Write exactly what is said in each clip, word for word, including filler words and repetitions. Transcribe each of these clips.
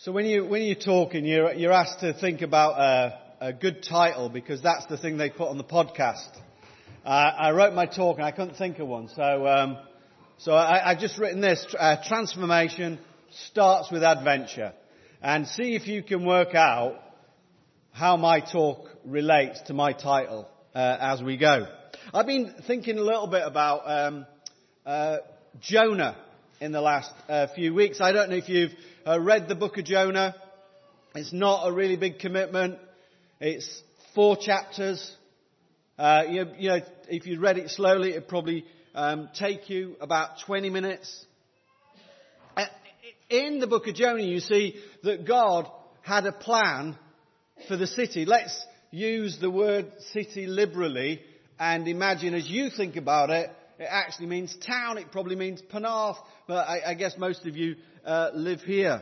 So when you when you're talking, you're you're asked to think about a, a good title, because that's the thing they put on the podcast. Uh, I wrote my talk and I couldn't think of one, so um, so I, I've just written this: uh, transformation starts with adventure, and see if you can work out how my talk relates to my title uh, as we go. I've been thinking a little bit about um, uh, Jonah in the last uh, few weeks. I don't know if you've uh, read the book of Jonah. It's not a really big commitment. It's four chapters. Uh, you, you know, if you read it slowly, it'd probably um, take you about twenty minutes. Uh, in the book of Jonah, you see that God had a plan for the city. Let's use the word city liberally and imagine, as you think about it, it actually means town. It probably means Penarth, but I, I guess most of you uh, live here.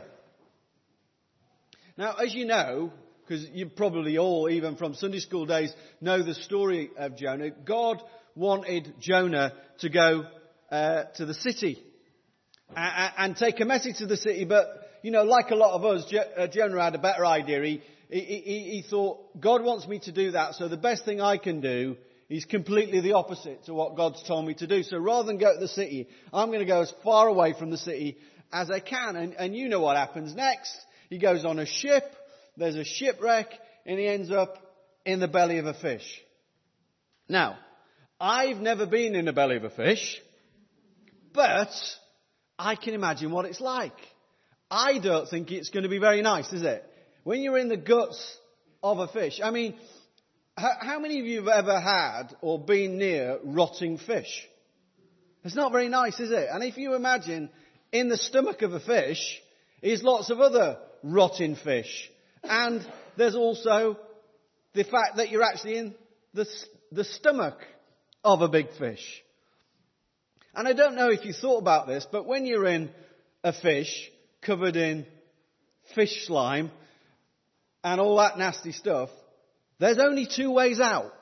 Now, as you know, because you probably all, even from Sunday school days, know the story of Jonah, God wanted Jonah to go uh, to the city and, and take a message to the city. But, you know, like a lot of us, Jo- uh, Jonah had a better idea. He, he, he, he thought, God wants me to do that, so the best thing I can do is completely the opposite to what God's told me to do. So rather than go to the city, I'm going to go as far away from the city as I can. And, and you know what happens next. He goes on a ship. There's a shipwreck, and he ends up in the belly of a fish. Now, I've never been in the belly of a fish, but I can imagine what it's like. I don't think it's going to be very nice, is it? When you're in the guts of a fish. I mean, how, how many of you have ever had or been near rotting fish? It's not very nice, is it? And if you imagine in the stomach of a fish is lots of other rotting fish. And there's also the fact that you're actually in the, the stomach of a big fish. And I don't know if you thought about this, but when you're in a fish covered in fish slime and all that nasty stuff, there's only two ways out.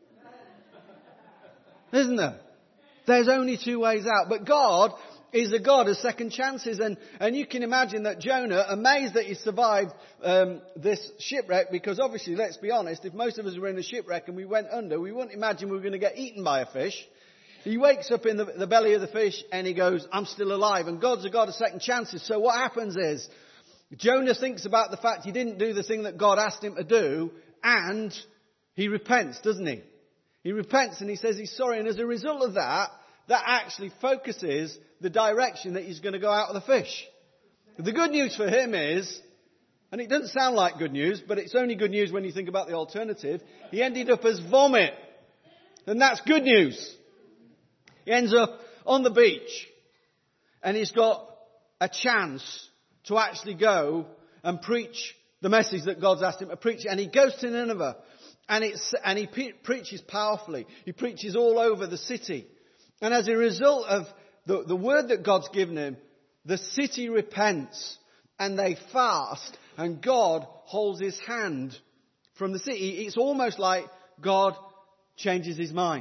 Isn't there? There's only two ways out. But God is a God of second chances. And, and you can imagine that Jonah, amazed that he survived um, this shipwreck, because obviously, let's be honest, if most of us were in a shipwreck and we went under, we wouldn't imagine we were going to get eaten by a fish. He wakes up in the, the belly of the fish and he goes, I'm still alive. And God's a God of second chances. So what happens is, Jonah thinks about the fact he didn't do the thing that God asked him to do, and he repents, doesn't he? He repents and he says he's sorry. And as a result of that, that actually focuses the direction that he's going to go out of the fish. The good news for him is, and it doesn't sound like good news, but it's only good news when you think about the alternative, he ended up as vomit. And that's good news. He ends up on the beach and he's got a chance to actually go and preach the message that God's asked him to preach. And he goes to Nineveh and, it's, and he pe- preaches powerfully. He preaches all over the city. And as a result of the, the word that God's given him, the city repents and they fast, and God holds his hand from the city. It's almost like God changes his mind.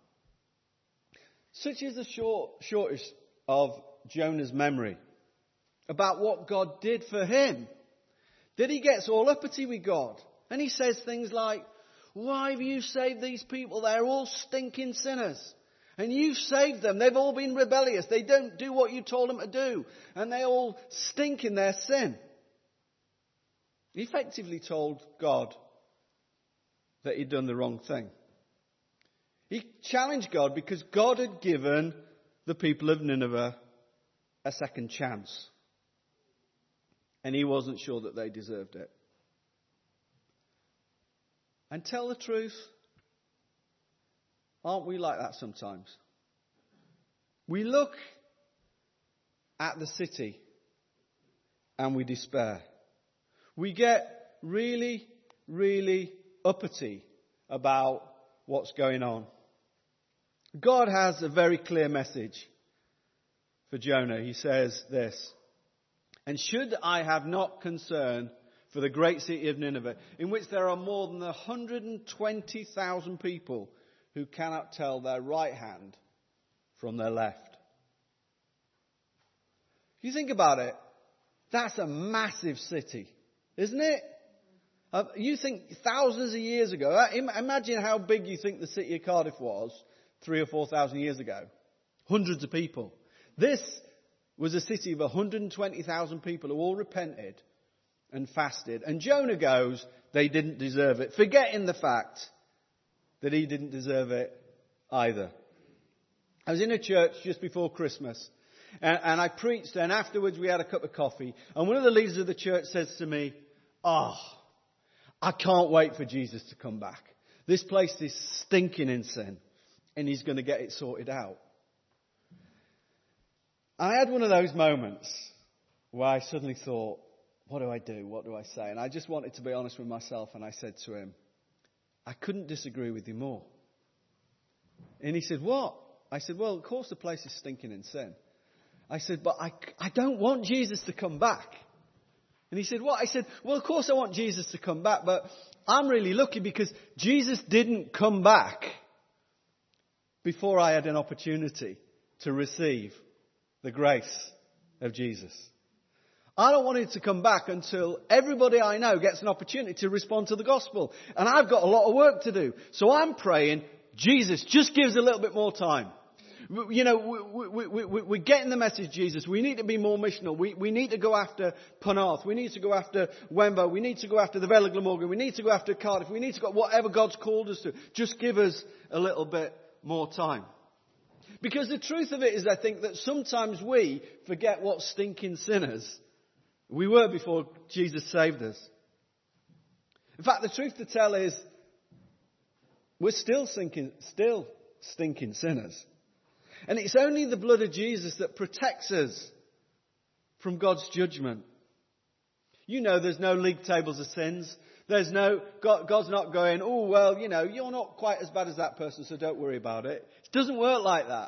Such is the short, shortest of Jonah's memory about what God did for him, that he gets all uppity with God. And he says things like, why have you saved these people? They're all stinking sinners. And you've saved them. They've all been rebellious. They don't do what you told them to do. And they all stink in their sin. He effectively told God that he'd done the wrong thing. He challenged God because God had given the people of Nineveh a second chance. And he wasn't sure that they deserved it. And tell the truth, aren't we like that sometimes? We look at the city and we despair. We get really, really uppity about what's going on. God has a very clear message for Jonah. He says this, and should I have not concern for the great city of Nineveh, in which there are more than one hundred twenty thousand people who cannot tell their right hand from their left. If you think about it, That's a massive city, isn't it? Uh, you think thousands of years ago, uh, im- imagine how big you think the city of Cardiff was three or four thousand years ago. Hundreds of people. This was a city of one hundred twenty thousand people who all repented and fasted. And Jonah goes, they didn't deserve it, forgetting the fact that he didn't deserve it either. I was in a church just before Christmas, and, and I preached, and afterwards we had a cup of coffee, and one of the leaders of the church says to me, "Oh, I can't wait for Jesus to come back. This place is stinking in sin, and he's going to get it sorted out." I had one of those moments where I suddenly thought, what do I do? What do I say? And I just wanted to be honest with myself, and I said to him, I couldn't disagree with you more. And he said, what? I said, well, of course the place is stinking in sin. I said, but I, I don't want Jesus to come back. And he said, what? I said, well, of course I want Jesus to come back, but I'm really lucky because Jesus didn't come back before I had an opportunity to receive the grace of Jesus. I don't want him to come back until everybody I know gets an opportunity to respond to the gospel. And I've got a lot of work to do. So I'm praying, Jesus, just give us a little bit more time. You know, we, we, we, we, we're getting the message, Jesus. We need to be more missional. We, we need to go after Penarth. We need to go after Wembo. We need to go after the Vale of Glamorgan. We need to go after Cardiff. We need to go whatever God's called us to. Just give us a little bit more time. Because the truth of it is, I think, that sometimes we forget what stinking sinners we were before Jesus saved us. In fact, the truth to tell is, we're still sinking, still stinking sinners. And it's only the blood of Jesus that protects us from God's judgment. You know, there's no league tables of sins. There's no, God, God's not going, oh, well, you know, you're not quite as bad as that person, so don't worry about it. It doesn't work like that.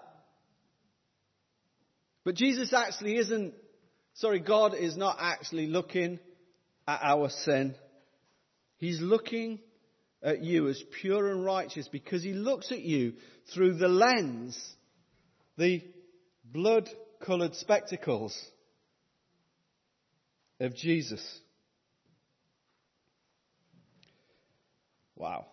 But Jesus actually isn't, sorry, God is not actually looking at our sin. He's looking at you as pure and righteous because he looks at you through the lens, the blood-coloured spectacles of Jesus. Wow.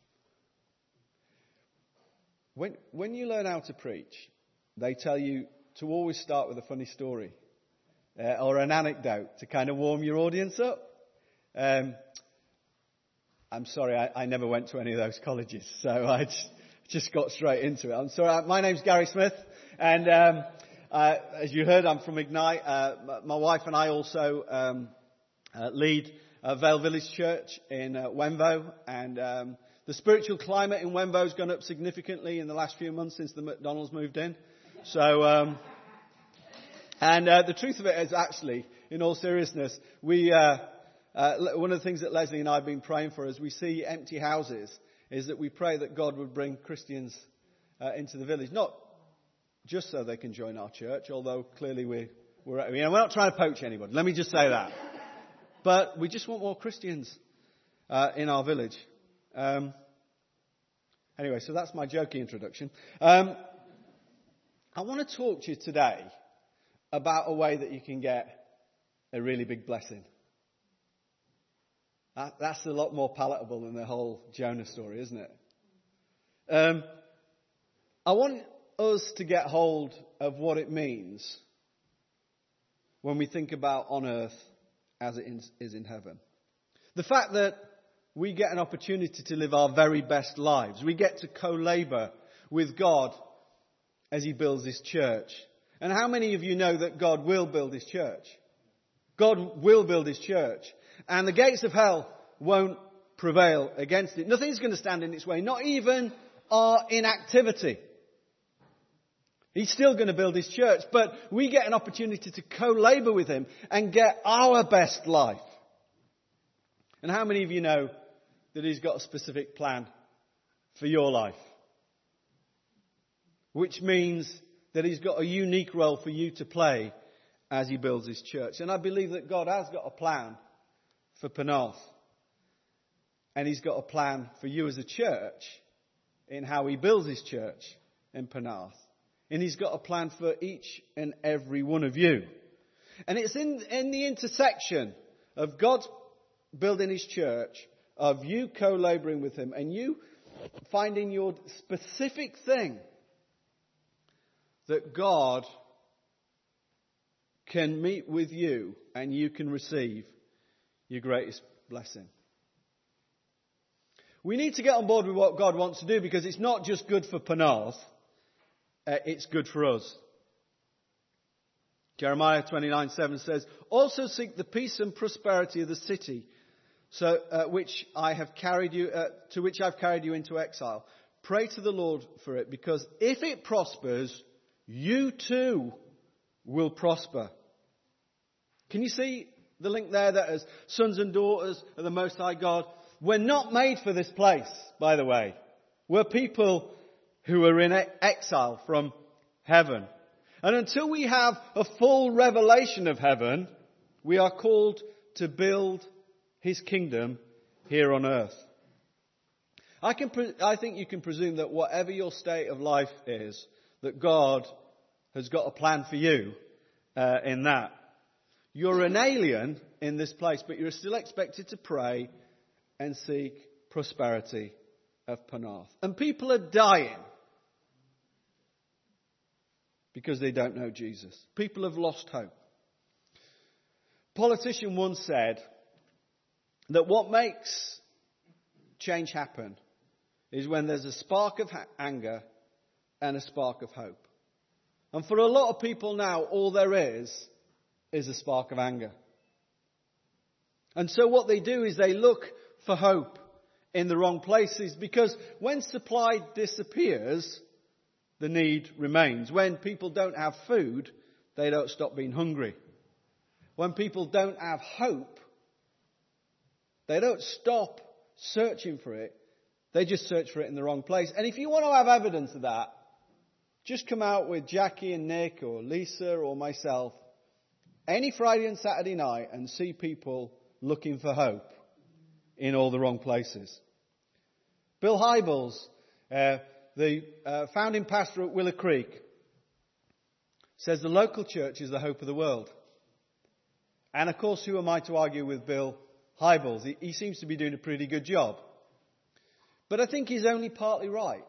When, when you learn how to preach, they tell you to always start with a funny story uh, or an anecdote to kind of warm your audience up. Um, I'm sorry, I, I never went to any of those colleges, so I just, just got straight into it. I'm sorry, my name's Gary Smith, and um, uh, as you heard, I'm from Ignite. Uh, my wife and I also um, uh, lead uh, Vale Village Church in uh, Wembo, and um, the spiritual climate in Wembo has gone up significantly in the last few months since the McDonald's moved in. So, um, and uh, the truth of it is, actually, in all seriousness, we uh, uh, one of the things that Leslie and I have been praying for as we see empty houses is that we pray that God would bring Christians uh, into the village, not just so they can join our church, although clearly we're we're, you know, we're not trying to poach anybody. Let me just say that, but we just want more Christians uh, in our village. Um, anyway, so that's my jokey introduction. Um, I want to talk to you today about a way that you can get a really big blessing. That, that's a lot more palatable than the whole Jonah story, isn't it? Um, I want us to get hold of what it means when we think about on earth as it is in heaven. The fact that we get an opportunity to live our very best lives. We get to co-labour with God as he builds his church. And how many of you know that God will build his church? God will build his church. And the gates of hell won't prevail against it. Nothing's going to stand in its way, not even our inactivity. He's still going to build his church, but we get an opportunity to co-labour with him and get our best life. And how many of you know that he's got a specific plan for your life? Which means that he's got a unique role for you to play as he builds his church. And I believe that God has got a plan for Penarth. And he's got a plan for you as a church in how he builds his church in Penarth. And he's got a plan for each and every one of you. And it's in, in the intersection of God building his church, of you co-laboring with him, and you finding your specific thing, that God can meet with you and you can receive your greatest blessing. We need to get on board with what God wants to do, because it's not just good for Penarth, uh, it's good for us. Jeremiah twenty-nine seven says, "Also seek the peace and prosperity of the city, so uh, which I have carried you uh, to which I've carried you into exile. Pray to the Lord for it, because if it prospers, you too will prosper." Can you see the link there, that as sons and daughters of the Most High God, we're not made for this place, by the way. We're people who are in exile from heaven. And until we have a full revelation of heaven, we are called to build his kingdom here on earth. I can, pre- I think you can presume that whatever your state of life is, that God has got a plan for you uh, in that. You're an alien in this place, but you're still expected to pray and seek prosperity of Penarth. And people are dying because they don't know Jesus. People have lost hope. A politician once said that what makes change happen is when there's a spark of ha- anger and a spark of hope. And for a lot of people now, all there is is a spark of anger. And so what they do is they look for hope in the wrong places, because when supply disappears, the need remains. When people don't have food, they don't stop being hungry. When people don't have hope, they don't stop searching for it. They just search for it in the wrong place. And if you want to have evidence of that, just come out with Jackie and Nick or Lisa or myself any Friday and Saturday night and see people looking for hope in all the wrong places. Bill Hybels, uh, the uh, founding pastor at Willow Creek, says the local church is the hope of the world. And of course, who am I to argue with Bill Hybels? He, he seems to be doing a pretty good job. But I think he's only partly right.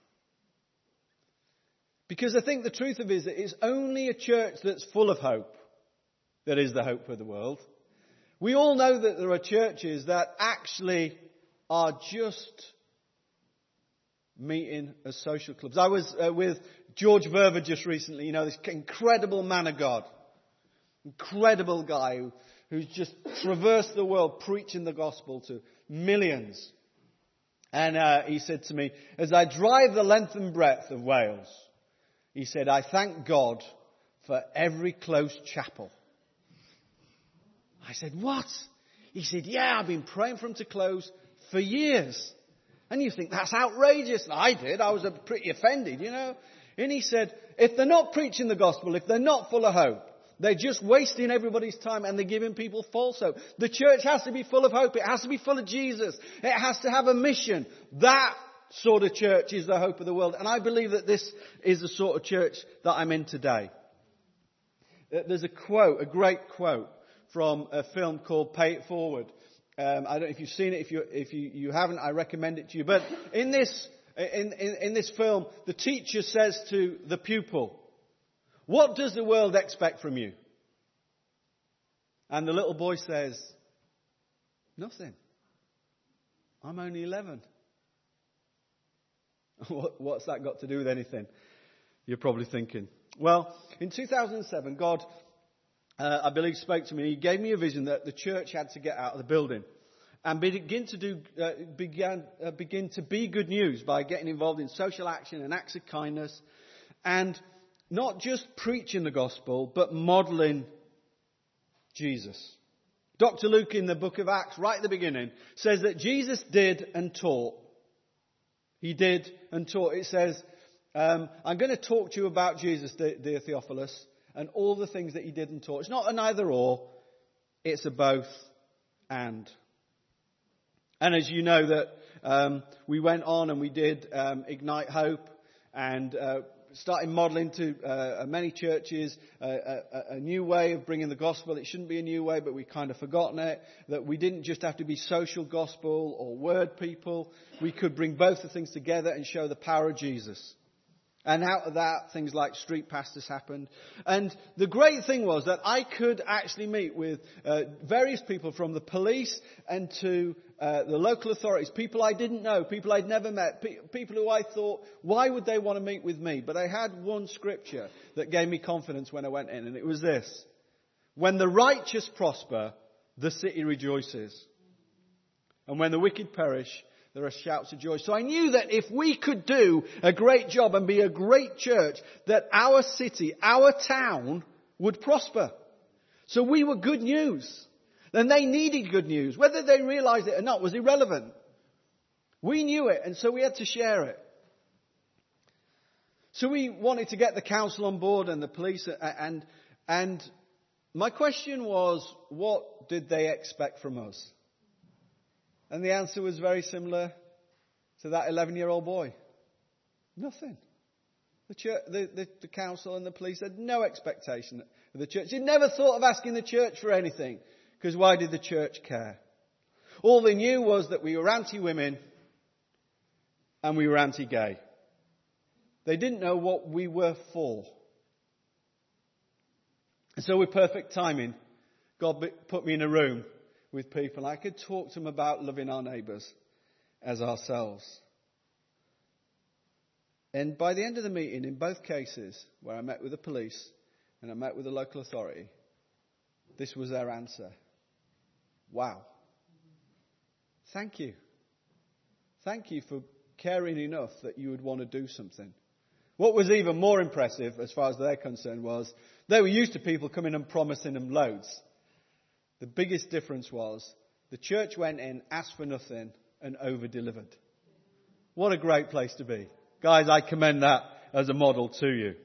Because I think the truth of it is that it's only a church that's full of hope that is the hope for the world. We all know that there are churches that actually are just meeting as social clubs. I was uh, with George Verver just recently, you know, this incredible man of God. Incredible guy who, who's just traversed the world preaching the gospel to millions. And uh, he said to me, as I drive the length and breadth of Wales, he said, I thank God for every closed chapel. I said, what? He said, yeah, I've been praying for them to close for years. And you think that's outrageous. And I did. I was pretty offended, you know. And he said, if they're not preaching the gospel, if they're not full of hope, they're just wasting everybody's time and they're giving people false hope. The church has to be full of hope. It has to be full of Jesus. It has to have a mission. That sort of church is the hope of the world. And I believe that this is the sort of church that I'm in today. There's a quote, a great quote from a film called Pay It Forward. Um, I don't know if you've seen it. If you if you, you haven't, I recommend it to you. But in this in, in, in this film, the teacher says to the pupil, "What does the world expect from you?" And the little boy says, "Nothing. I'm only eleven." What, what's that got to do with anything? You're probably thinking. Well, in two thousand seven, God, uh, I believe, spoke to me. He gave me a vision that the church had to get out of the building and begin to do, uh, began, uh, begin to be good news by getting involved in social action and acts of kindness, and not just preaching the gospel, but modelling Jesus. Doctor Luke, in the book of Acts, right at the beginning, says that Jesus did and taught. He did and taught. It says, um, I'm going to talk to you about Jesus, dear Theophilus, and all the things that he did and taught. It's not an either or, it's a both and. And as you know that um, we went on and we did um, Ignite Hope, and uh, started modelling to uh, many churches uh, a, a new way of bringing the gospel. It shouldn't be a new way, but we've kind of forgotten it. That we didn't just have to be social gospel or word people. We could bring both the things together and show the power of Jesus. And out of that, things like street pastors happened. And the great thing was that I could actually meet with uh, various people, from the police and to uh, the local authorities, people I didn't know, people I'd never met, pe- people who I thought, why would they want to meet with me? But I had one scripture that gave me confidence when I went in, and it was this: when the righteous prosper, the city rejoices. And when the wicked perish, there are shouts of joy. So I knew that if we could do a great job and be a great church, that our city, our town would prosper. So we were good news. And they needed good news. Whether they realized it or not was irrelevant. We knew it, and so we had to share it. So we wanted to get the council on board and the police. And, and my question was, what did they expect from us? And the answer was very similar to that eleven-year-old boy. Nothing. The, church, the, the, the council and the police had no expectation of the church. They never thought of asking the church for anything. Because why did the church care? All they knew was that we were anti-women and we were anti-gay. They didn't know what we were for. And so with perfect timing, God put me in a room with people. I could talk to them about loving our neighbours as ourselves. And by the end of the meeting, in both cases, where I met with the police and I met with the local authority, this was their answer. Wow. Thank you. Thank you for caring enough that you would want to do something. What was even more impressive, as far as they're concerned, was they were used to people coming and promising them loads. The biggest difference was the church went in, asked for nothing, and over-delivered. What a great place to be. Guys, I commend that as a model to you.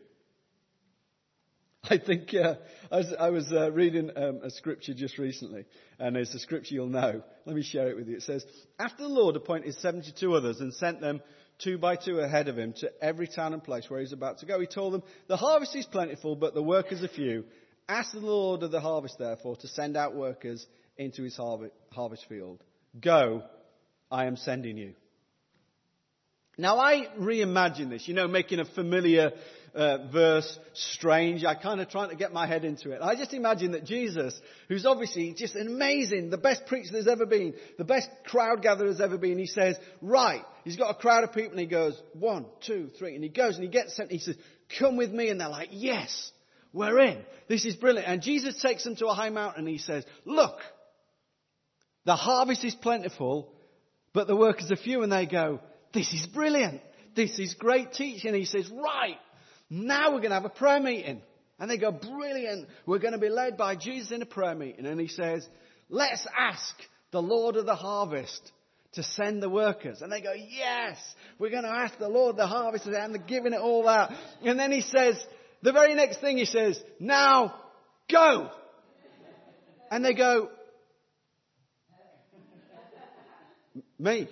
I think uh, I was, I was uh, reading um, a scripture just recently, and it's a scripture you'll know. Let me share it with you. It says, after the Lord appointed seventy-two others and sent them two by two ahead of him to every town and place where he was about to go, he told them, the harvest is plentiful, but the workers are few. Ask the Lord of the harvest, therefore, to send out workers into his harvest field. Go, I am sending you. Now, I reimagine this, you know, making a familiar uh, verse strange. I kind of trying to get my head into it. I just imagine that Jesus, who's obviously just amazing, the best preacher there's ever been, the best crowd gatherer there's ever been, he says, right, he's got a crowd of people and he goes, one, two, three, and he goes and he gets sent, and he says, come with me, and they're like, yes, we're in. This is brilliant. And Jesus takes them to a high mountain and he says, look, the harvest is plentiful, but the workers are few. And they go, this is brilliant. This is great teaching. He says, right, now we're going to have a prayer meeting. And they go, brilliant. We're going to be led by Jesus in a prayer meeting. And he says, let's ask the Lord of the harvest to send the workers. And they go, yes, we're going to ask the Lord of the harvest. And they're giving it all that. And then he says, the very next thing he says, now go. And they go, me.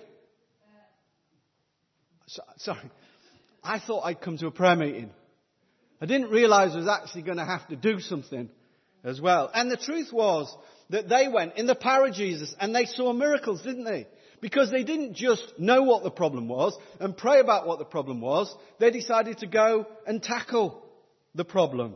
So, sorry. I thought I'd come to a prayer meeting. I didn't realise I was actually going to have to do something as well. And the truth was that they went in the power of Jesus and they saw miracles, didn't they? Because they didn't just know what the problem was and pray about what the problem was. They decided to go and tackle the problem.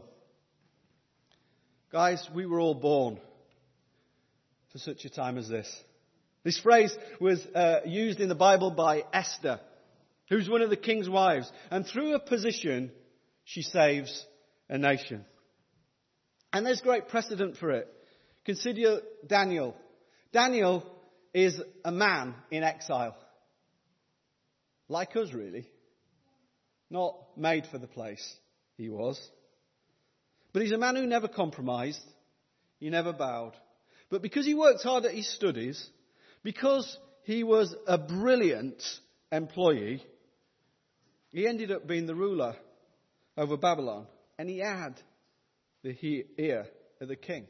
Guys, we were all born for such a time as this. This phrase was uh, used in the Bible by Esther, who's one of the king's wives. And through her position, she saves a nation. And there's great precedent for it. Consider Daniel. Daniel is a man in exile. Like us, really. Not made for the place he was. But he's a man who never compromised. He never bowed. But because he worked hard at his studies, because he was a brilliant employee, he ended up being the ruler over Babylon. And he had the ear of the king.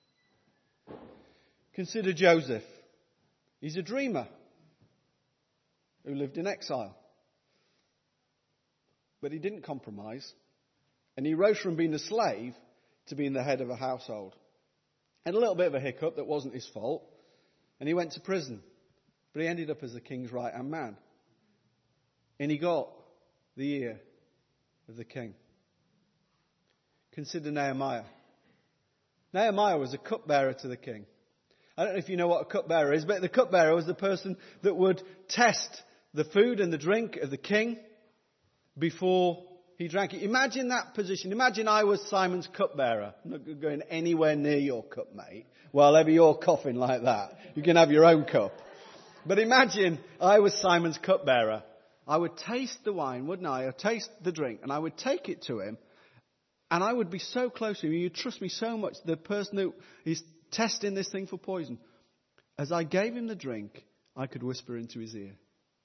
Consider Joseph. He's a dreamer who lived in exile. But he didn't compromise. And he rose from being a slave to being the head of a household. Had a little bit of a hiccup that wasn't his fault. And he went to prison. But he ended up as the king's right-hand man. And he got the ear of the king. Consider Nehemiah. Nehemiah was a cupbearer to the king. I don't know if you know what a cupbearer is, but the cupbearer was the person that would test the food and the drink of the king before he drank it. Imagine that position. Imagine I was Simon's cupbearer. I'm not going anywhere near your cup, mate. Well, ever you're coughing like that, you can have your own cup. But imagine I was Simon's cupbearer. I would taste the wine, wouldn't I? I'd taste the drink, and I would take it to him, and I would be so close to him. You'd trust me so much. The person who is testing this thing for poison, as I gave him the drink, I could whisper into his ear.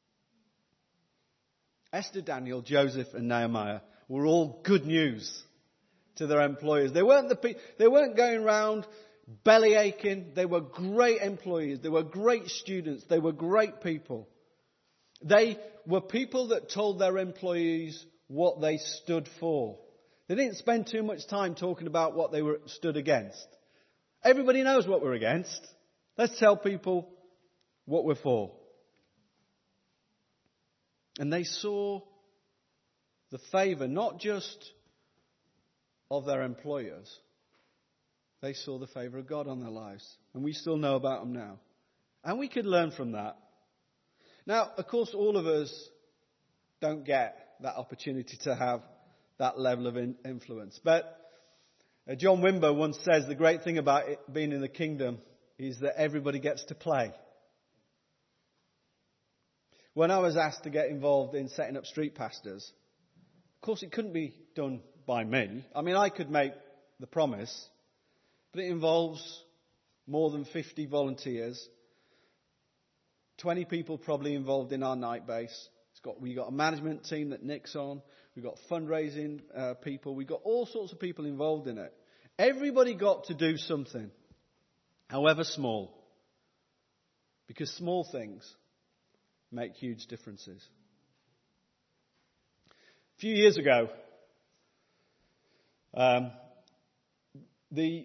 Esther, Daniel, Joseph and Nehemiah were all good news to their employers. They weren't the pe- they weren't going around belly aching. They were great employees. They were great students. They were great people. They were people that told their employees what they stood for. They didn't spend too much time talking about what they were stood against. Everybody knows what we're against. Let's tell people what we're for. And they saw the favour not just of their employers. They saw the favour of God on their lives. And we still know about them now. And we could learn from that. Now, of course, all of us don't get that opportunity to have that level of in- influence. But uh, John Wimber once says the great thing about it being in the kingdom is that everybody gets to play. When I was asked to get involved in setting up street pastors, of course it couldn't be done by me. I mean, I could make the promise, but it involves more than fifty volunteers, twenty people probably involved in our night base. It's got, we got a management team that Nick's on. We've got fundraising uh, people. We've got all sorts of people involved in it. Everybody got to do something, however small, because small things make huge differences. A few years ago, um, the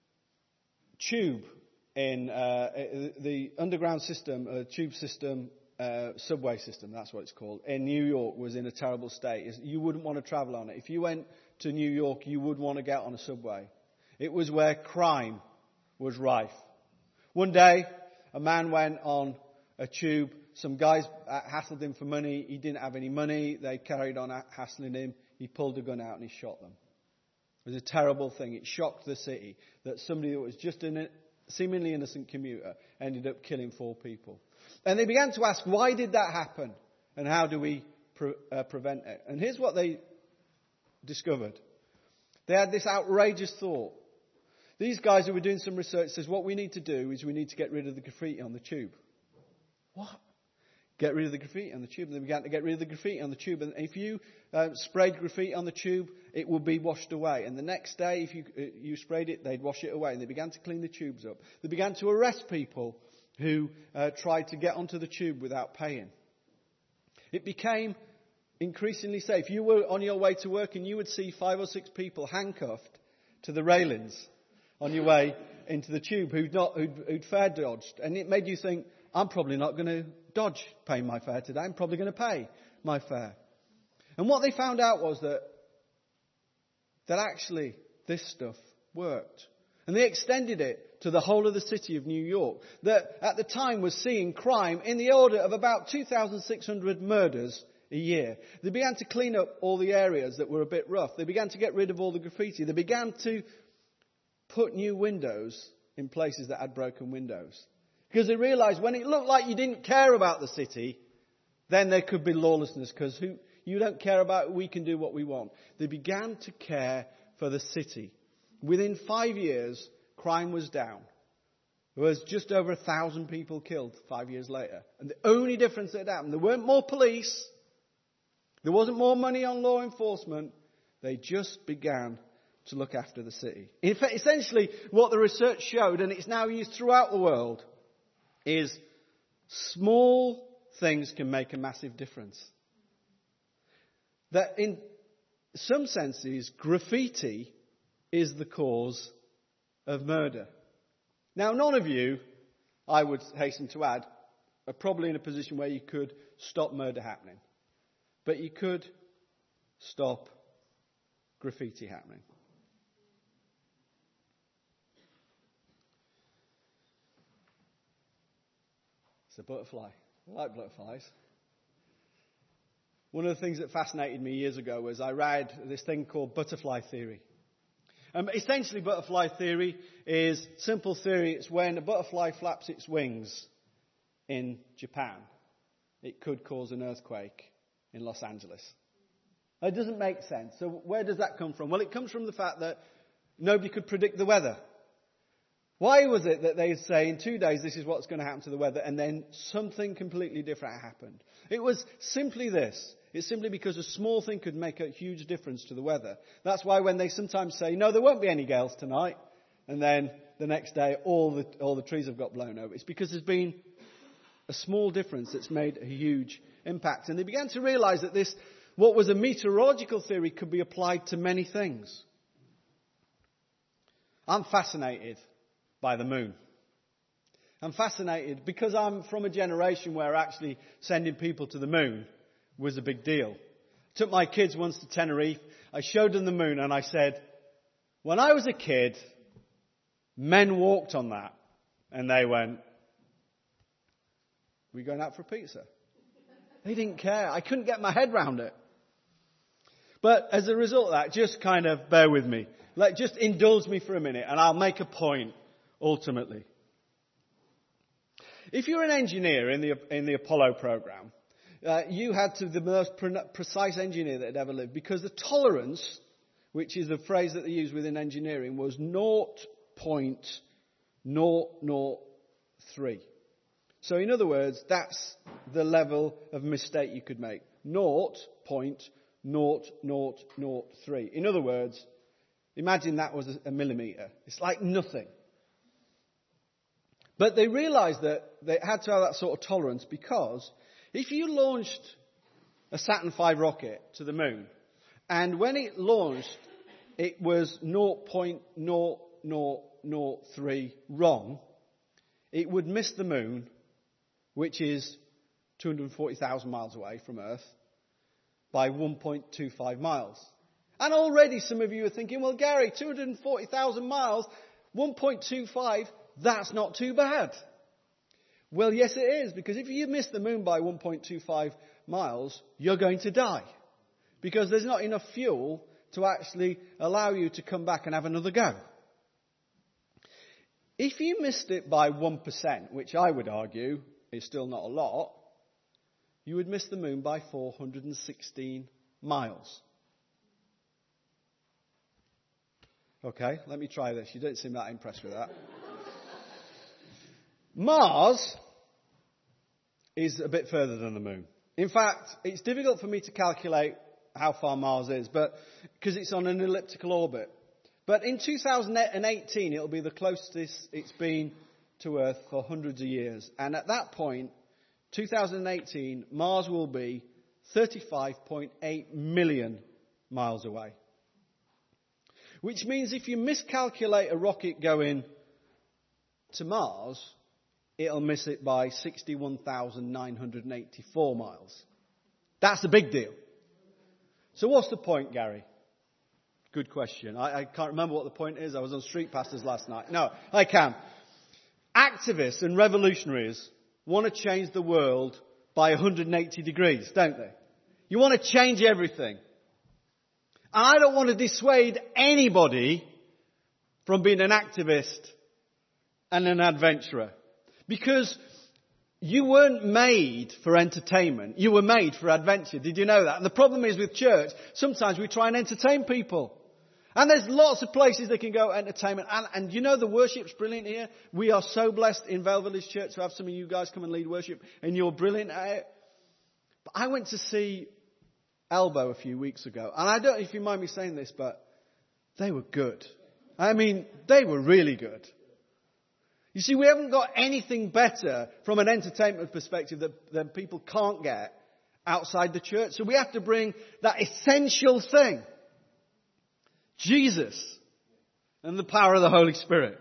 tube in uh, the underground system, uh, tube system, uh, subway system, that's what it's called, in New York was in a terrible state. You wouldn't want to travel on it. If you went to New York, you would want to get on a subway. It was where crime was rife. One day, a man went on a tube. Some guys hassled him for money. He didn't have any money. They carried on hassling him. He pulled a gun out and he shot them. It was a terrible thing. It shocked the city that somebody that was just a seemingly innocent commuter ended up killing four people. And they began to ask, why did that happen? And how do we pre- uh, prevent it? And here's what they discovered. They had this outrageous thought. These guys who were doing some research says what we need to do is we need to get rid of the graffiti on the tube. What? Get rid of the graffiti on the tube. And they began to get rid of the graffiti on the tube. And if you uh, sprayed graffiti on the tube, it would be washed away. And the next day, if you uh, you sprayed it, they'd wash it away. And they began to clean the tubes up. They began to arrest people who uh, tried to get onto the tube without paying. It became increasingly safe. You were on your way to work and you would see five or six people handcuffed to the railings on your way into the tube who'd not who'd, who'd fare dodged. And it made you think, I'm probably not going to dodge paying my fare today. I'm probably going to pay my fare. And what they found out was that that actually this stuff worked. And they extended it to the whole of the city of New York, that at the time was seeing crime in the order of about two thousand six hundred murders a year. They began to clean up all the areas that were a bit rough. They began to get rid of all the graffiti. They began to put new windows in places that had broken windows. Because they realised when it looked like you didn't care about the city, then there could be lawlessness, because who you don't care about, we can do what we want. They began to care for the city. Within five years, crime was down. There was just over a thousand people killed five years later. And the only difference that happened, there weren't more police. There wasn't more money on law enforcement. They just began to look after the city. In fact, essentially, what the research showed, and it's now used throughout the world, is small things can make a massive difference. that in some senses, graffiti is the cause of murder. Now, none of you, I would hasten to add, are probably in a position where you could stop murder happening. But you could stop graffiti happening. It's a butterfly. I like butterflies. One of the things that fascinated me years ago was I read this thing called butterfly theory. Um, essentially, butterfly theory is simple theory. It's when a butterfly flaps its wings in Japan, it could cause an earthquake in Los Angeles. It doesn't make sense. So where does that come from? Well, it comes from the fact that nobody could predict the weather. Why was it that they'd say in two days this is what's going to happen to the weather, and then something completely different happened? It was simply this. It's simply because a small thing could make a huge difference to the weather. That's why when they sometimes say, no, there won't be any gales tonight, and then the next day all the all the trees have got blown over, it's because there's been a small difference that's made a huge impact. And they began to realize that this, what was a meteorological theory, could be applied to many things. I'm fascinated by the moon. I'm fascinated because I'm from a generation where actually sending people to the moon was a big deal. I took my kids once to Tenerife. I showed them the moon and I said, when I was a kid, men walked on that. And they went, are we going out for pizza? They didn't care. I couldn't get my head round it. But as a result of that, just kind of bear with me. Like, just indulge me for a minute and I'll make a point ultimately. If you're an engineer in the in the Apollo program, uh, you had to be the most pre- precise engineer that had ever lived, because the tolerance, which is a phrase that they use within engineering, was zero point zero zero three. So in other words, that's the level of mistake you could make. zero point zero zero zero three. In other words, imagine that was a millimetre. It's like nothing. But they realised that they had to have that sort of tolerance, because if you launched a Saturn five rocket to the moon, and when it launched it was zero point zero zero zero three wrong, it would miss the moon, which is two hundred forty thousand miles away from Earth, by one point two five miles. And already some of you are thinking, well, Gary, two hundred forty thousand miles, one point two five, that's not too bad. Well, yes, it is, because if you miss the moon by one point two five miles, you're going to die. Because there's not enough fuel to actually allow you to come back and have another go. If you missed it by one percent, which I would argue is still not a lot, you would miss the moon by four hundred sixteen miles. Okay, let me try this. You don't seem that impressed with that. Mars is a bit further than the moon. In fact, it's difficult for me to calculate how far Mars is, but because it's on an elliptical orbit. But in two thousand eighteen, it'll be the closest it's been to Earth for hundreds of years. And at that point, two thousand eighteen, Mars will be thirty-five point eight million miles away. Which means if you miscalculate a rocket going to Mars, it'll miss it by sixty-one thousand nine hundred eighty-four miles. That's a big deal. So what's the point, Gary? Good question. I, I can't remember what the point is. I was on Street Pastors last night. No, I can. Activists and revolutionaries want to change the world by one hundred eighty degrees, don't they? You want to change everything. And I don't want to dissuade anybody from being an activist and an adventurer. Because you weren't made for entertainment. You were made for adventure. Did you know that? And the problem is with church, sometimes we try and entertain people. And there's lots of places they can go entertainment. And, and you know, the worship's brilliant here. We are so blessed in Vale Village Church to have some of you guys come and lead worship. And you're brilliant at it. But I went to see Elbow a few weeks ago. And I don't know if you mind me saying this, but they were good. I mean, they were really good. You see, we haven't got anything better from an entertainment perspective that, that people can't get outside the church. So we have to bring that essential thing, Jesus and the power of the Holy Spirit.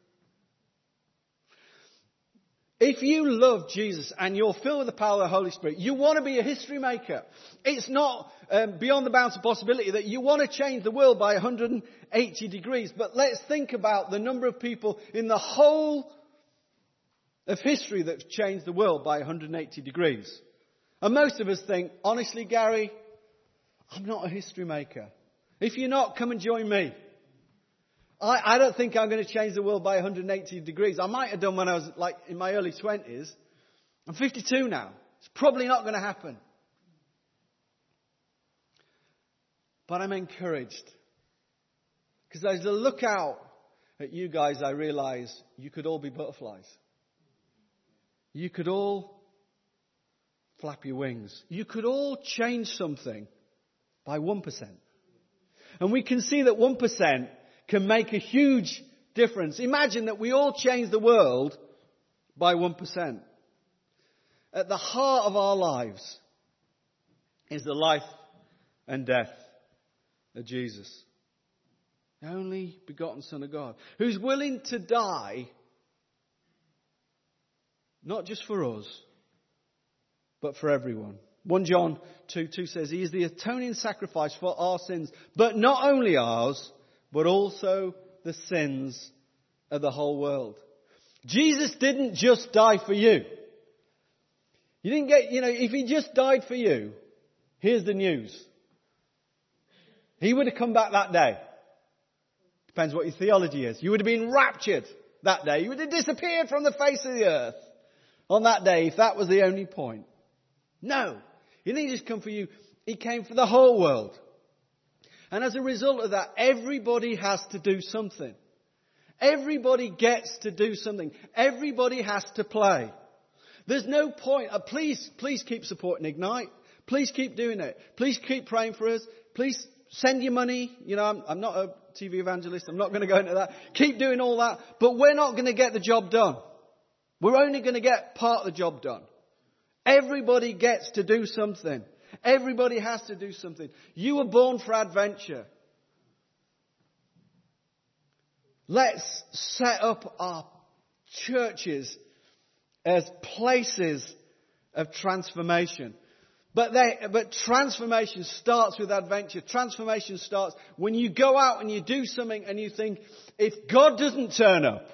If you love Jesus and you're filled with the power of the Holy Spirit, you want to be a history maker. It's not um, beyond the bounds of possibility that you want to change the world by one hundred eighty degrees. But let's think about the number of people in the whole of history that have changed the world by one hundred eighty degrees. And most of us think, honestly, Gary, I'm not a history maker. If you're not, come and join me. I, I don't think I'm going to change the world by one hundred eighty degrees. I might have done when I was like in my early twenties. I'm fifty-two now. It's probably not going to happen. But I'm encouraged. Because as I look out at you guys, I realise you could all be butterflies. You could all flap your wings. You could all change something by one percent. And we can see that one percent can make a huge difference. Imagine that we all change the world by one percent. At the heart of our lives is the life and death of Jesus, the only begotten Son of God, who's willing to die not just for us, but for everyone. First John two two says, He is the atoning sacrifice for our sins, but not only ours, but also the sins of the whole world. Jesus didn't just die for you. You didn't get, you know, if He just died for you, here's the news. He would have come back that day. Depends what your theology is. You would have been raptured that day. You would have disappeared from the face of the earth on that day if that was the only point. No. He didn't just come for you. He came for the whole world. And as a result of that, everybody has to do something. Everybody gets to do something. Everybody has to play. There's no point. Uh, please, please keep supporting Ignite. Please keep doing it. Please keep praying for us. Please send your money. You know, I'm, I'm not a T V evangelist. I'm not going to go into that. Keep doing all that. But we're not going to get the job done. We're only going to get part of the job done. Everybody gets to do something. Everybody has to do something. You were born for adventure. Let's set up our churches as places of transformation. But they, but transformation starts with adventure. Transformation starts when you go out and you do something and you think, if God doesn't turn up,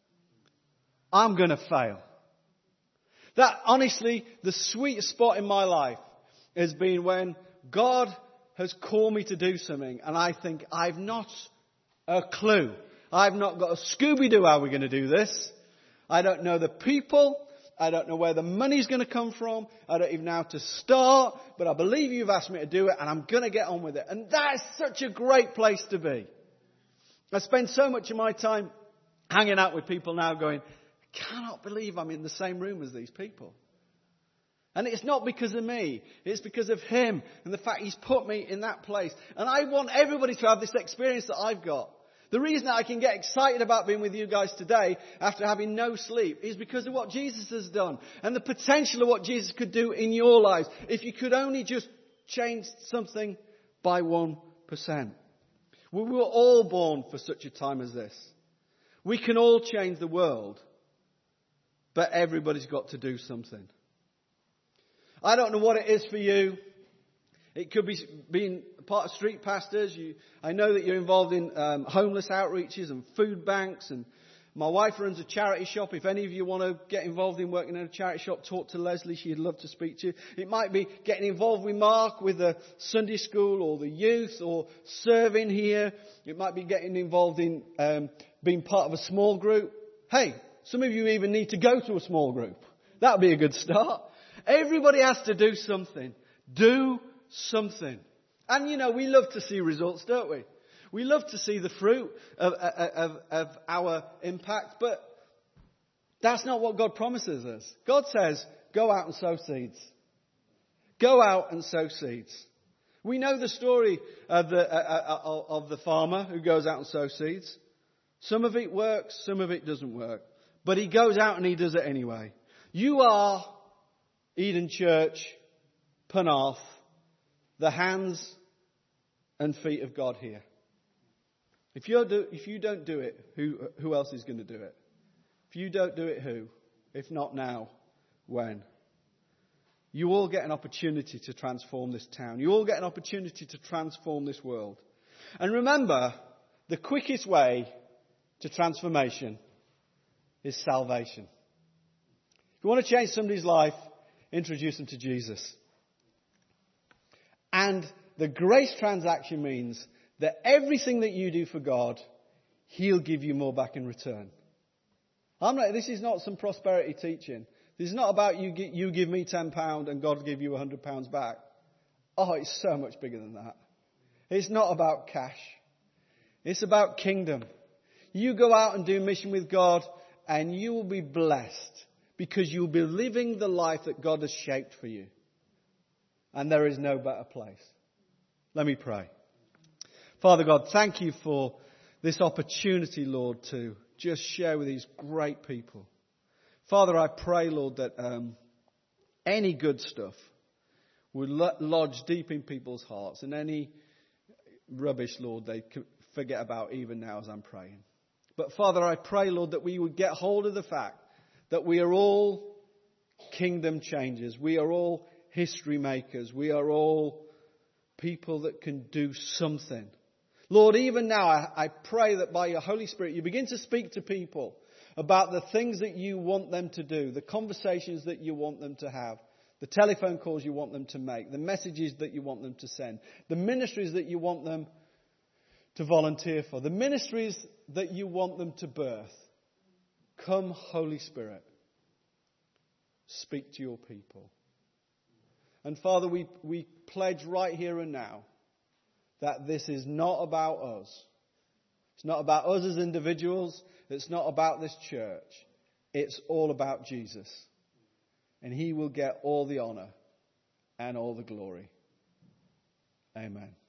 I'm going to fail. That, honestly, the sweetest spot in my life has been when God has called me to do something and I think, I've not a clue. I've not got a Scooby-Doo how we're going to do this. I don't know the people. I don't know where the money's going to come from. I don't even know how to start. But I believe you've asked me to do it and I'm going to get on with it. And that is such a great place to be. I spend so much of my time hanging out with people now going, I cannot believe I'm in the same room as these people. And it's not because of me. It's because of Him and the fact He's put me in that place. And I want everybody to have this experience that I've got. The reason that I can get excited about being with you guys today after having no sleep is because of what Jesus has done. And the potential of what Jesus could do in your lives if you could only just change something by one percent. We were all born for such a time as this. We can all change the world. But everybody's got to do something. I don't know what it is for you. It could be being part of street pastors. You, I know that you're involved in um, homeless outreaches and food banks. And my wife runs a charity shop. If any of you want to get involved in working in a charity shop, talk to Leslie. She'd love to speak to you. It might be getting involved with Mark with the Sunday school or the youth or serving here. It might be getting involved in um, being part of a small group. Hey, some of you even need to go to a small group. That would be a good start. Everybody has to do something. Do something. And you know, we love to see results, don't we? We love to see the fruit of, of, of our impact, but that's not what God promises us. God says, go out and sow seeds. Go out and sow seeds. We know the story of the, uh, uh, of the farmer who goes out and sows seeds. Some of it works, some of it doesn't work. But he goes out and he does it anyway. You are Eden Church Penarth, the hands and feet of God here. If you do, if you don't do it, who who else is going to do it? If you don't do it, who? If not now, when? You all get an opportunity to transform this town. You all get an opportunity to transform this world. And remember, the quickest way to transformation is salvation. If you want to change somebody's life, introduce them to Jesus. And the grace transaction means that everything that you do for God, He'll give you more back in return. I'm not, this is not some prosperity teaching. This is not about you, you give me ten pounds and God give you one hundred pounds back. Oh, it's so much bigger than that. It's not about cash. It's about kingdom. You go out and do mission with God and you will be blessed because you'll be living the life that God has shaped for you. And there is no better place. Let me pray. Father God, thank you for this opportunity, Lord, to just share with these great people. Father, I pray, Lord, that um, any good stuff would lodge deep in people's hearts, and any rubbish, Lord, they forget about even now as I'm praying. But Father, I pray, Lord, that we would get hold of the fact that we are all kingdom changers. We are all history makers. We are all people that can do something. Lord, even now, I, I pray that by your Holy Spirit, you begin to speak to people about the things that you want them to do, the conversations that you want them to have, the telephone calls you want them to make, the messages that you want them to send, the ministries that you want them to volunteer for, the ministries that you want them to birth. Come, Holy Spirit, speak to your people. And Father, we, we pledge right here and now that this is not about us. It's not about us as individuals. It's not about this church. It's all about Jesus. And He will get all the honor and all the glory. Amen.